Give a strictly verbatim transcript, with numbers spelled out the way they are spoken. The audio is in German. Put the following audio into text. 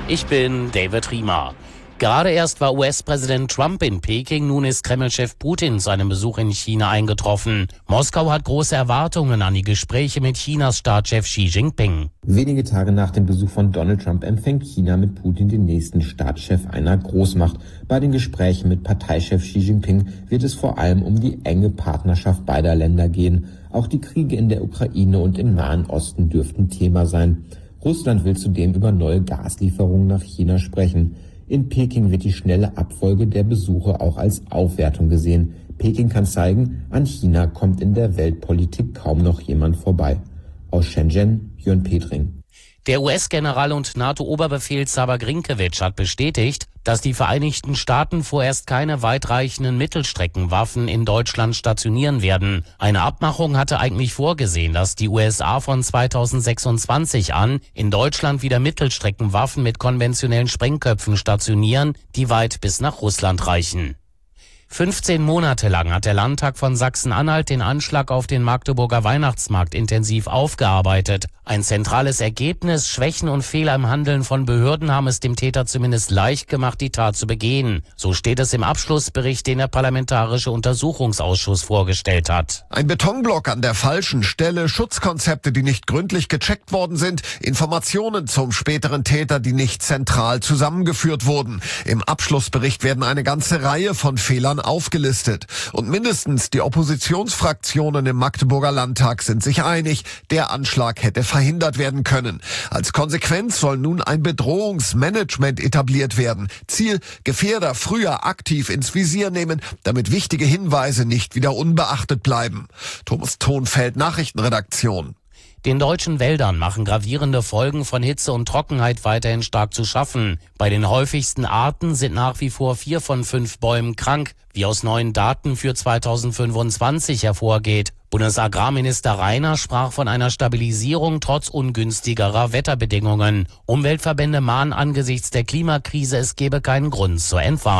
Ich bin David Riemer. Gerade erst war U S-Präsident Trump in Peking, nun ist Kreml-Chef Putin zu einem Besuch in China eingetroffen. Moskau hat große Erwartungen an die Gespräche mit Chinas Staatschef Xi Jinping. Wenige Tage nach dem Besuch von Donald Trump empfängt China mit Putin den nächsten Staatschef einer Großmacht. Bei den Gesprächen mit Parteichef Xi Jinping wird es vor allem um die enge Partnerschaft beider Länder gehen. Auch die Kriege in der Ukraine und im Nahen Osten dürften Thema sein. Russland will zudem über neue Gaslieferungen nach China sprechen. In Peking wird die schnelle Abfolge der Besuche auch als Aufwertung gesehen. Peking kann zeigen, an China kommt in der Weltpolitik kaum noch jemand vorbei. Aus Shenzhen, Jörn Petring. Der U S-General und NATO-Oberbefehlshaber Grinkewitsch hat bestätigt, dass die Vereinigten Staaten vorerst keine weitreichenden Mittelstreckenwaffen in Deutschland stationieren werden. Eine Abmachung hatte eigentlich vorgesehen, dass die U S A von zweitausendsechsundzwanzig an in Deutschland wieder Mittelstreckenwaffen mit konventionellen Sprengköpfen stationieren, die weit bis nach Russland reichen. fünfzehn Monate lang hat der Landtag von Sachsen-Anhalt den Anschlag auf den Magdeburger Weihnachtsmarkt intensiv aufgearbeitet. Ein zentrales Ergebnis: Schwächen und Fehler im Handeln von Behörden haben es dem Täter zumindest leicht gemacht, die Tat zu begehen. So steht es im Abschlussbericht, den der Parlamentarische Untersuchungsausschuss vorgestellt hat. Ein Betonblock an der falschen Stelle, Schutzkonzepte, die nicht gründlich gecheckt worden sind, Informationen zum späteren Täter, die nicht zentral zusammengeführt wurden. Im Abschlussbericht werden eine ganze Reihe von Fehlern aufgelistet. Und mindestens die Oppositionsfraktionen im Magdeburger Landtag sind sich einig, der Anschlag hätte verhindert werden können. Als Konsequenz soll nun ein Bedrohungsmanagement etabliert werden. Ziel: Gefährder früher aktiv ins Visier nehmen, damit wichtige Hinweise nicht wieder unbeachtet bleiben. Thomas Thonfeld, Nachrichtenredaktion. Den deutschen Wäldern machen gravierende Folgen von Hitze und Trockenheit weiterhin stark zu schaffen. Bei den häufigsten Arten sind nach wie vor vier von fünf Bäumen krank, wie aus neuen Daten für zweitausendfünfundzwanzig hervorgeht. Bundesagrarminister Rainer sprach von einer Stabilisierung trotz ungünstigerer Wetterbedingungen. Umweltverbände mahnen angesichts der Klimakrise, es gebe keinen Grund zur Entwarnung.